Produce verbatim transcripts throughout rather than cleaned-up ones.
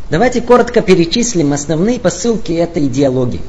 Давайте коротко перечислим основные посылки этой идеологии.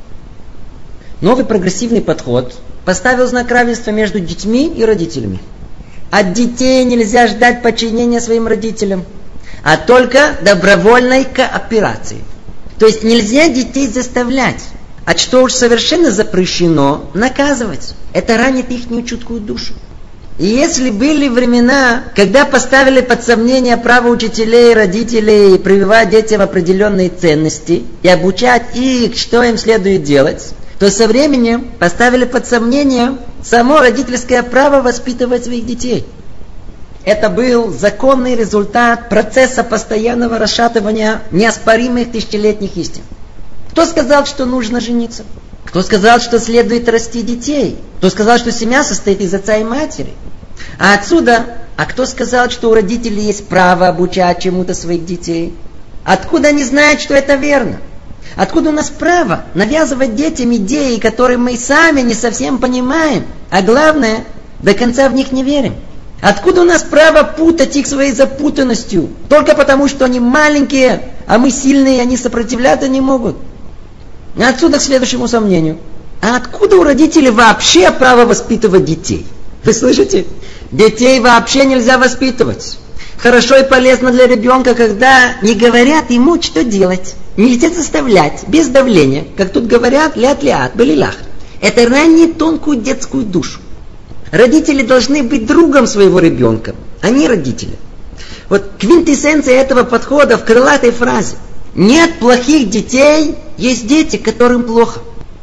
Новый прогрессивный подход поставил знак равенства между детьми и родителями. От детей нельзя ждать подчинения своим родителям, а только добровольной кооперации. То есть нельзя детей заставлять, а что уж совершенно запрещено, наказывать. Это ранит их чуткую душу. И если были времена, когда поставили под сомнение право учителей и родителей прививать детям определенные ценности и обучать их, что им следует делать, то со временем поставили под сомнение само родительское право воспитывать своих детей. Это был законный результат процесса постоянного расшатывания неоспоримых тысячелетних истин. Кто сказал, что нужно жениться? Кто сказал, что следует расти детей? Кто сказал, что семья состоит из отца и матери? А отсюда, а кто сказал, что у родителей есть право обучать чему-то своих детей? Откуда они знают, что это верно? Откуда у нас право навязывать детям идеи, которые мы сами не совсем понимаем, а главное, до конца в них не верим? Откуда у нас право путать их своей запутанностью, только потому, что они маленькие, а мы сильные, и они сопротивляться не могут? Отсюда к следующему сомнению. А откуда у родителей вообще право воспитывать детей? Вы слышите? Детей вообще нельзя воспитывать. Хорошо и полезно для ребенка, когда не говорят ему, что делать. Нельзя заставлять, без давления. Как тут говорят, лят-лят, балилах. Это ранит тонкую детскую душу. Родители должны быть другом своего ребенка, а не родители. Вот квинтэссенция этого подхода в крылатой фразе. Нет плохих детей, есть дети, которым плохо.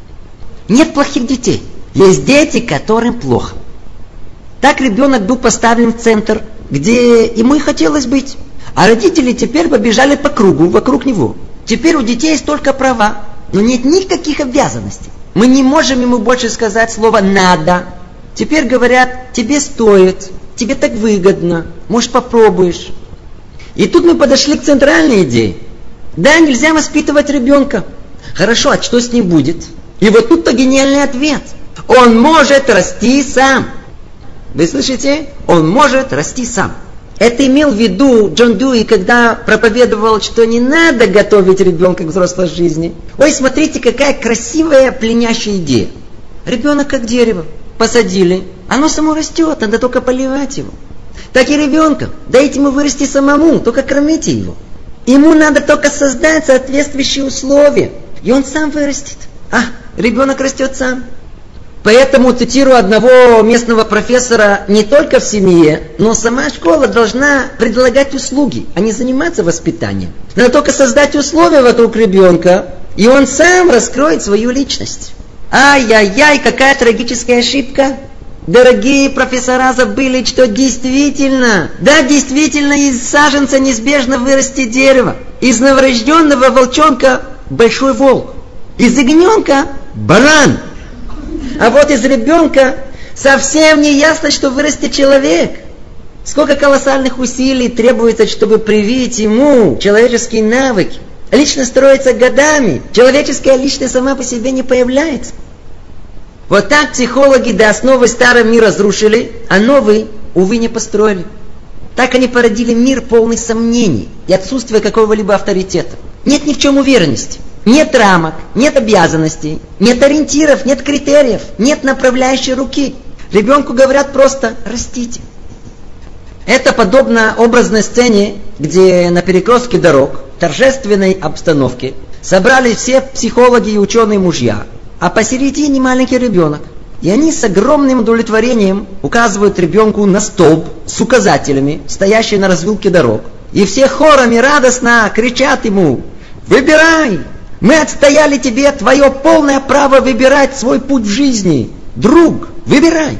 Нет плохих детей, есть дети, которым плохо. Так ребенок был поставлен в центр, где ему и хотелось быть. А родители теперь побежали по кругу, вокруг него. Теперь у детей есть только права, но нет никаких обязанностей. Мы не можем ему больше сказать слово «надо». Теперь говорят «тебе стоит», «тебе так выгодно», «может попробуешь». И тут мы подошли к центральной идее. Да, нельзя воспитывать ребенка. Хорошо, а что с ним будет? И вот тут-то гениальный ответ. Он может расти сам. Вы слышите? Он может расти сам. Это имел в виду Джон Дьюи, когда проповедовал, что не надо готовить ребенка к взрослой жизни. Ой, смотрите, какая красивая, пленящая идея. Ребенок как дерево. Посадили. Оно само растет, надо только поливать его. Так и ребенка. Дайте ему вырасти самому, только кормите его. Ему надо только создать соответствующие условия. И он сам вырастет. А, ребенок растет сам. Поэтому, цитирую одного местного профессора, не только в семье, но сама школа должна предлагать услуги, а не заниматься воспитанием. Надо только создать условия вокруг ребенка, и он сам раскроет свою личность. Ай-яй-яй, какая трагическая ошибка. Дорогие профессора забыли, что действительно, да, действительно, из саженца неизбежно вырастет дерево. Из новорожденного волчонка большой волк. Из ягненка баран. А вот из ребенка совсем не ясно, что вырастет человек. Сколько колоссальных усилий требуется, чтобы привить ему человеческие навыки. Личность строится годами. Человеческая личность сама по себе не появляется. Вот так психологи до основы старый мир разрушили, а новый, увы, не построили. Так они породили мир полный сомнений и отсутствия какого-либо авторитета. Нет ни в чем уверенности. Нет рамок, нет обязанностей, нет ориентиров, нет критериев, нет направляющей руки. Ребенку говорят просто «растите». Это подобно образной сцене, где на перекрестке дорог, в торжественной обстановке, собрались все психологи и ученые мужья, а посередине маленький ребенок. И они с огромным удовлетворением указывают ребенку на столб с указателями, стоящий на развилке дорог. И все хорами радостно кричат ему «Выбирай! Мы отстояли тебе твое полное право выбирать свой путь в жизни. Друг, выбирай!»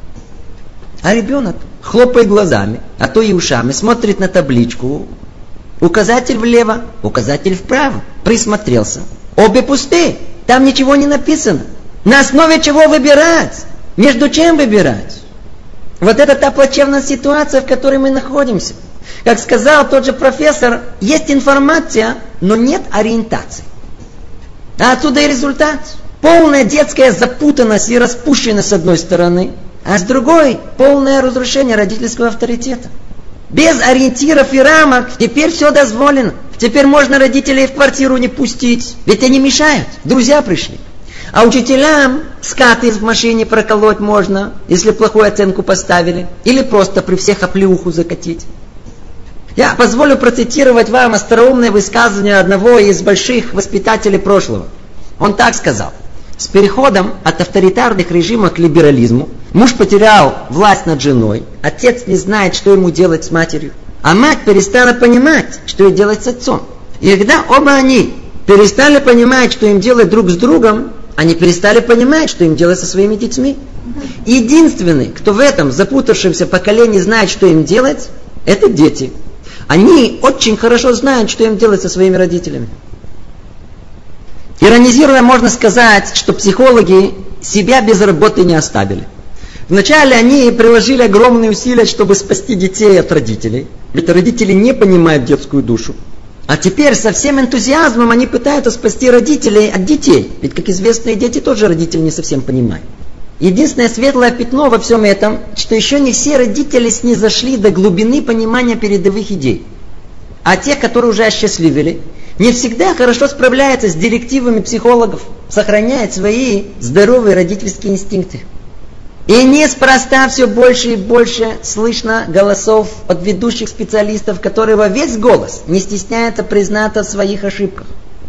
А ребенок хлопает глазами, а то и ушами, смотрит на табличку. Указатель влево, указатель вправо. Присмотрелся. Обе пустые, там ничего не написано. На основе чего выбирать? Между чем выбирать? Вот это та плачевная ситуация, в которой мы находимся. Как сказал тот же профессор, есть информация, но нет ориентации. А отсюда и результат. Полная детская запутанность и распущенность с одной стороны, а с другой полное разрушение родительского авторитета. Без ориентиров и рамок теперь все дозволено. Теперь можно родителей в квартиру не пустить, ведь они мешают, друзья пришли. А учителям скаты в машине проколоть можно, если плохую оценку поставили, или просто при всех оплеуху закатить. Я позволю процитировать вам остроумное высказывание одного из больших воспитателей прошлого. Он так сказал: с переходом от авторитарных режимов к либерализму муж потерял власть над женой, отец не знает, что ему делать с матерью, а мать перестала понимать, что ей делать с отцом. И когда оба они перестали понимать, что им делать друг с другом, они перестали понимать, что им делать со своими детьми. Единственный, кто в этом запутавшемся поколении знает, что им делать, это дети. Они очень хорошо знают, что им делать со своими родителями. Иронизируя, можно сказать, что психологи себя без работы не оставили. Вначале они приложили огромные усилия, чтобы спасти детей от родителей. Ведь родители не понимают детскую душу. А теперь со всем энтузиазмом они пытаются спасти родителей от детей. Ведь, как известно, и дети тоже родители не совсем понимают. Единственное светлое пятно во всем этом, что еще не все родители снизошли до глубины понимания передовых идей. А те, которые уже осчастливили, не всегда хорошо справляются с директивами психологов, сохраняют свои здоровые родительские инстинкты. И неспроста все больше и больше слышно голосов от ведущих специалистов, которые во весь голос не стесняются признаться в своих ошибках.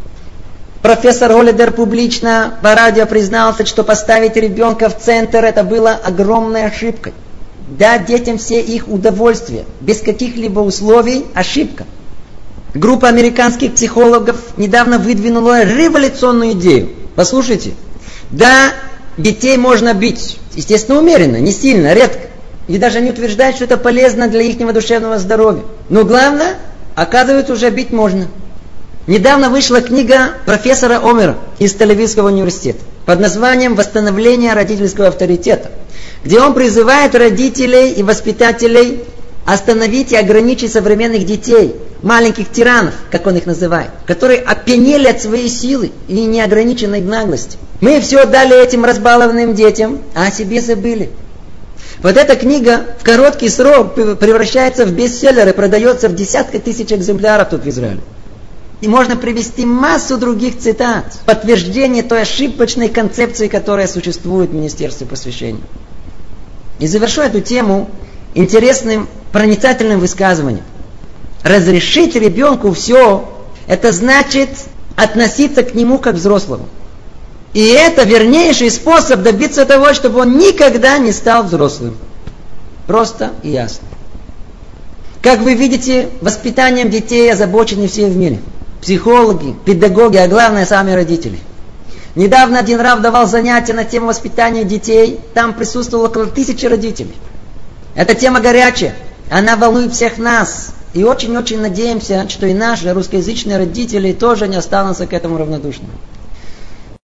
Профессор Голлидер публично по радио признался, что поставить ребенка в центр это было огромной ошибкой. Дать детям все их удовольствия, без каких-либо условий – ошибка. Группа американских психологов недавно выдвинула революционную идею. Послушайте, да, детей можно бить. Естественно, умеренно, не сильно, редко. И даже они утверждают, что это полезно для их душевного здоровья. Но главное, оказывается, уже бить можно. Недавно вышла книга профессора Омера из Тель-Авивского университета под названием «Восстановление родительского авторитета», где он призывает родителей и воспитателей остановить и ограничить современных детей, маленьких тиранов, как он их называет, которые опьянели от своей силы и неограниченной наглости. Мы все дали этим разбалованным детям, а о себе забыли. Вот эта книга в короткий срок превращается в бестселлер и продается в десятки тысяч экземпляров тут в Израиле. И можно привести массу других цитат, подтверждение той ошибочной концепции, которая существует в Министерстве просвещения. И завершу эту тему интересным, проницательным высказыванием. Разрешить ребенку все, это значит относиться к нему как к взрослому. И это вернейший способ добиться того, чтобы он никогда не стал взрослым. Просто и ясно. Как вы видите, воспитанием детей озабочены все в мире. Психологи, педагоги, а главное сами родители. Недавно один рав давал занятия на тему воспитания детей. Там присутствовало около тысячи родителей. Эта тема горячая. Она волнует всех нас. И очень-очень надеемся, что и наши русскоязычные родители тоже не останутся к этому равнодушными.